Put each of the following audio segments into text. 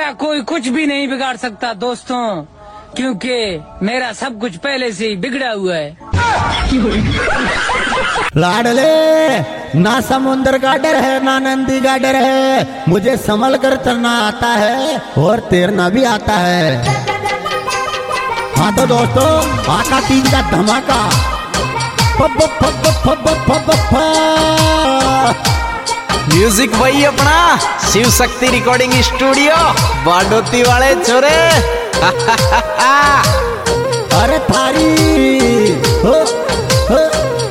मेरा कोई कुछ भी नहीं बिगाड़ सकता दोस्तों, क्योंकि मेरा सब कुछ पहले से ही बिगड़ा हुआ है। लाडले, ना समुद्र का डर है ना नंदी का डर है, मुझे संभल कर चलना आता है और तैरना भी आता है। हाँ तो दोस्तों, आका 3 का धमाका। म्यूजिक वही अपना शिव शक्ति रिकॉर्डिंग स्टूडियो बाडोती वाले छोरे। अरे थारी हो, हो,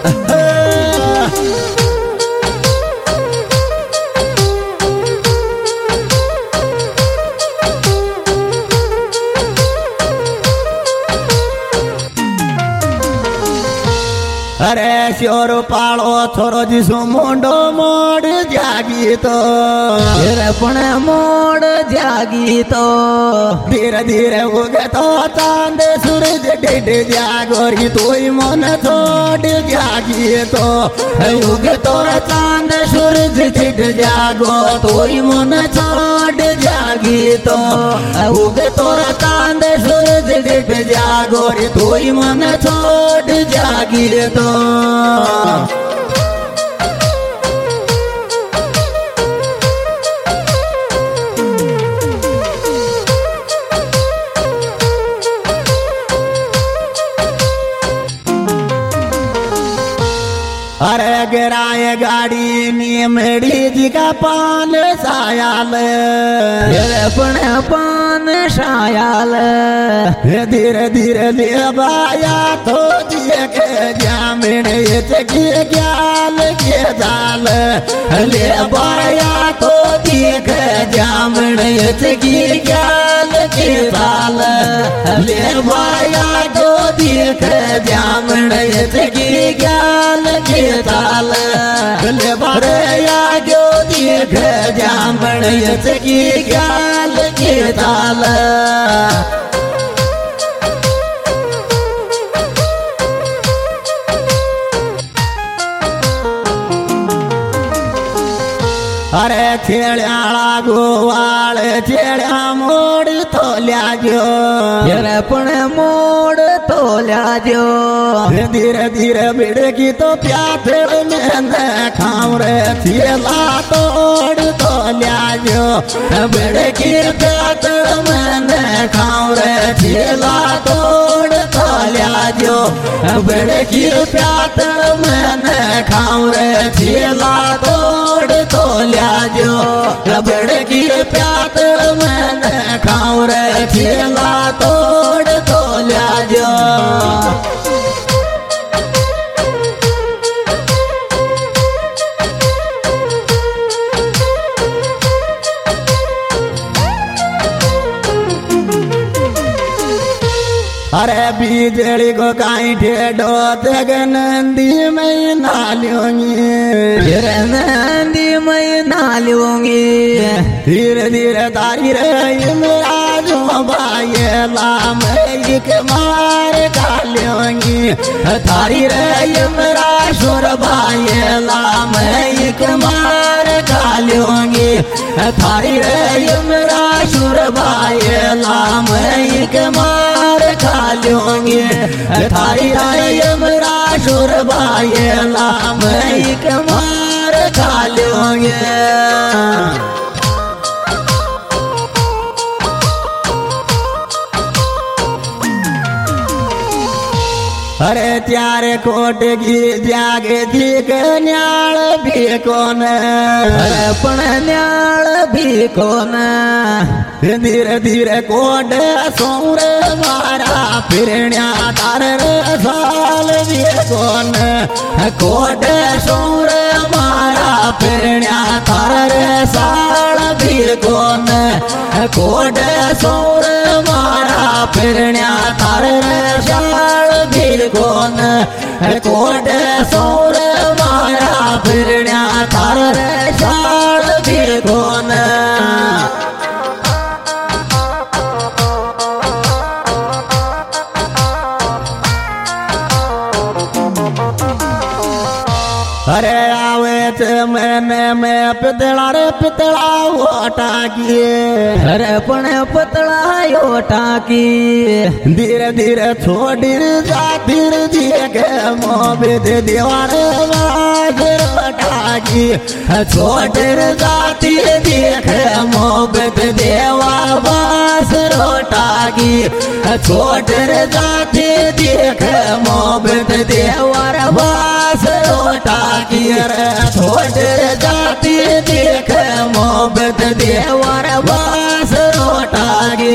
अरे श्योर पाड़ो छोरो जिसो मोंडो मोड़ जागी तो पण मोड़ जागी तो धीरे धीरे उगे तो चांद सूरज डेड जागोरी तोई मन छोड़ जागी तो उगे तो चांद सूरज डेड जागो तोई मन छोड़ जागी तो उगे तो चांद सूरज डेड जागोरी तोई मन छोड़ जागी तो अरे गिराए गाड़ी मेरी जी का पान सायाल पान सायाल धीरे धीरे ले बाया तो दिए के जामिन ये ग्याल के जाल ले बाया तो दिए के जामिन ये ग्याल के जाल ले बाया तो दिए के जामिन ये ग्याल के ताल ले बारे या जो देख जामण की ग्याल के ताल। अरे छेड़ियाला गोवाल छेड़िया मोड़ तो ल्याजो पण मोड़ तो ल्याजो धीरे धीरे बिड़की तो प्याथड़ में खाऊं रे छेला तोड़ तो ल्याजो बिड़की प्याथड़ में खाऊं रे छेला तोड़ तो ल्याजो बिड़की प्याथड़ में खाऊं रे छेला तोड़ तो ल्याजो रबड़ की प्याथड़ में खाऊं रे छेला तोड़ तो ल्याजो। अरे बिजली को काई ठेडो तक नंदी में नालूंगी नंदी में नालूंगी धीरे धीरे तारी रही मेरा जो बायला मैं एक मार कालूंगी तारी रही मेरा सुर बायला मैं एक मार कालूंगी थारी रही मेरा सुर बायला मैं एक मार खालूंगी थारी राय मेरा सुर बायला मैं एक मार खालूंगी। अरे त्यारे कोट की जागे थी न्याल भी कौन पण न्याल भी कौन धीरे धीरे कोट सोर मारा फिरण्या तार साल भी कौन कोट सोर मारा फिरण्या तार साल भी कौन कोट सोर मारा फिरण्या तार साल भी कौन कोट सोर मारा फिरण्या तार साल भी कौन। अरे आवे मैंने मैं पितला रे पितला वो टाकिए अरे पण पतला यो टाकी धीरे धीरे छोड़ी जातिर दिए के मोबित दीवार टाकी छोड़ जाती देख मोबित देवा बास रोटाकी छोड़ जाती देख मोबित देवर बास रोटाकी रे छोड़ जाती देख मोबित देवर बास रोटाकी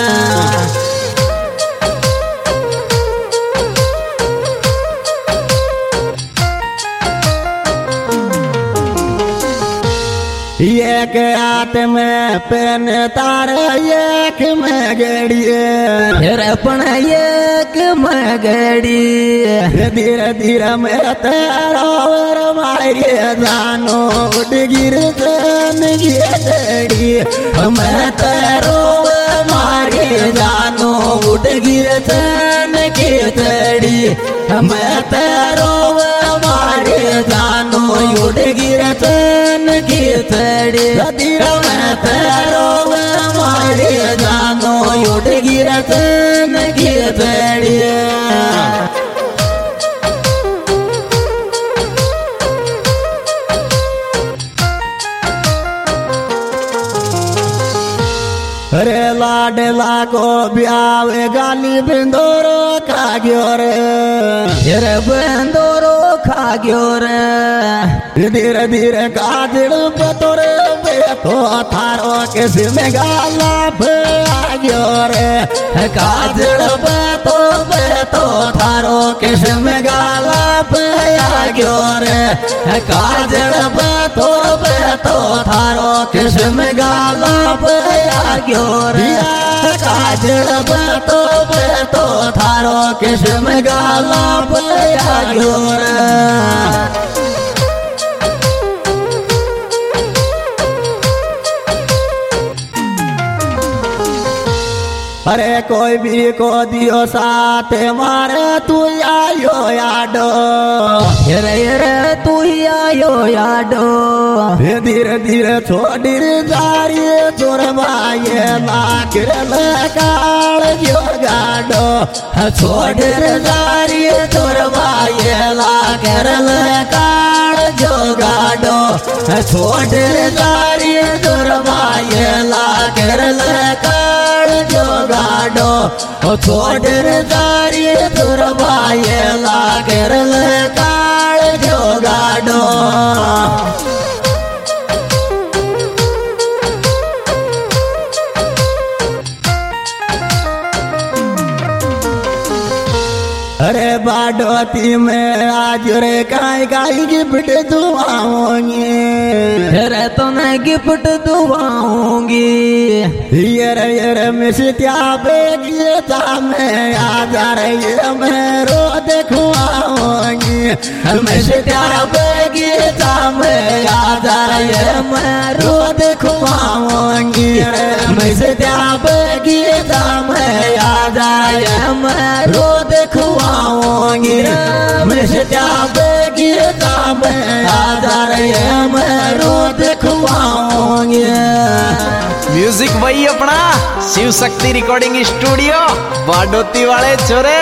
एक हाथ में पेन तार एक में गड़िए फिर अपन एक में गड़ी धीरे धीरे में तेरा मारिए जानो उड़ गिर गड़ी मैं तेरो मारिए जानो उड़ गिर की तड़ी मैं तेरो मारिए जानो उड़ गिर की तड़ी धीरे में तेरो मारिए जानो उड़ गिर की तड़ी अरे लाडला को ब्यावे गाली बिंदोरो खा गयो रे अरे बिंदोरो खा गयो रे धीरे धीरे काजल बतोरे बेतो थारो किस में गाला आ गयो रे काजल बेतो थारो किस में गाला आ गयो रे काजल बेतो थारो किस में गाला आ गयो काजल बेतो थारो किस्म गाला बया गोर अरे कोई भी को दियो साथ मारे तू आयो याडो रे तू आयो याडो धीरे धीरे छोड़ी जारी चोर माये लाकर काल जो गाडो छोड़ जारी चोर माये लाकर काल जो गाडो छोड़ जारी चोर माये लाकर काल जो गाडो छोड़ जारी चोर माये लाकर काल जो गाडो अरे बाडोती में आज रे काई काई गिफ्ट दुआऊंगी अरे तो मैं गिफ्ट दुआऊंगी ये रे मिस्त्या बेगिया में आज रे ये मैं रो देखुआऊंगी मिस्त्या बेगिया में आज रे मैं रो देखुआऊंगी मिस्त्या बेगिया में आज रे मैं रो देखुआऊंगी मिस्त्या बेगिया में आज रे मैं रो देखुआऊंगी म्यूजिक वही अपना शिव शक्ति रिकॉर्डिंग स्टूडियो बाडोती वाले छोरे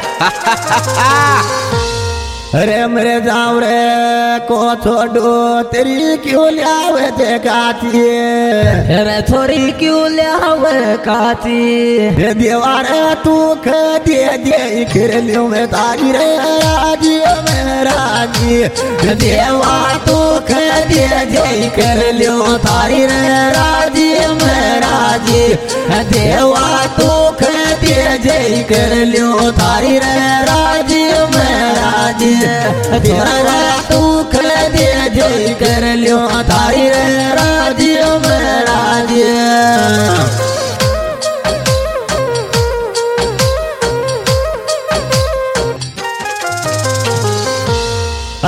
अरे मेरे जाओ रे को छोड़ो तेरी क्यों लियावे थे काची अरे छोरी क्यों लियावे काची दीवार तू दे दे कर लियो मैं तारी रे राजी मेरा जी देवा तू दे दे कर लियो तारी रे राजी मेरा जी देवा तू दे दे कर लियो तारी रे राजी मेरा जी देवा तू दे दे कर लियो तारी रे राजी मेरा जी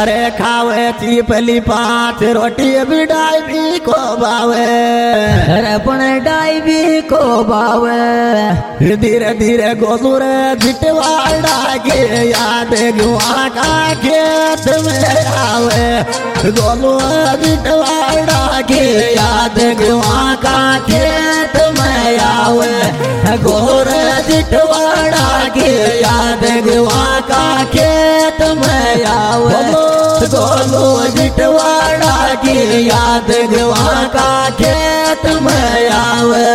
अरे खावे चीपली 5 रोटी भी डाई भी को बावे अरे पण डाई भी को बावे धीरे धीरे गोलू रे भिटवाड़ा के याद गुआ का खेत में आवे गोलू भिटवाड़ा के याद गुआ का खेत में आवे गोर भिटवाड़ा के याद गुआ का खेत में आवे गोलू भिटवाड़ा की याद गुआ का खेत में आवे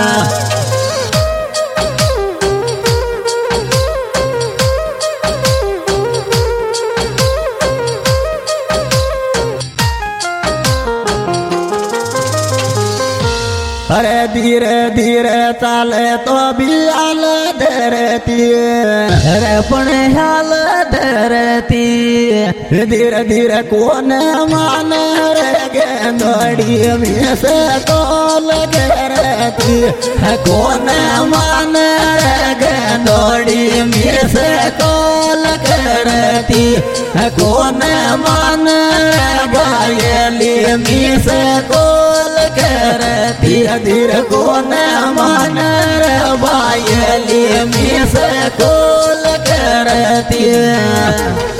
अरे धीरे धीरे चाले तो भी हाल धरती अरे पण हाल धरती धीरे धीरे कौन मान रे गेंदड़ी में से तोल रहती कौन मान रे गेंदड़ी में से तोल रहती कौन मान रे घायली में से कोल करती धीरे कौन मान रे बायली में से कोल करती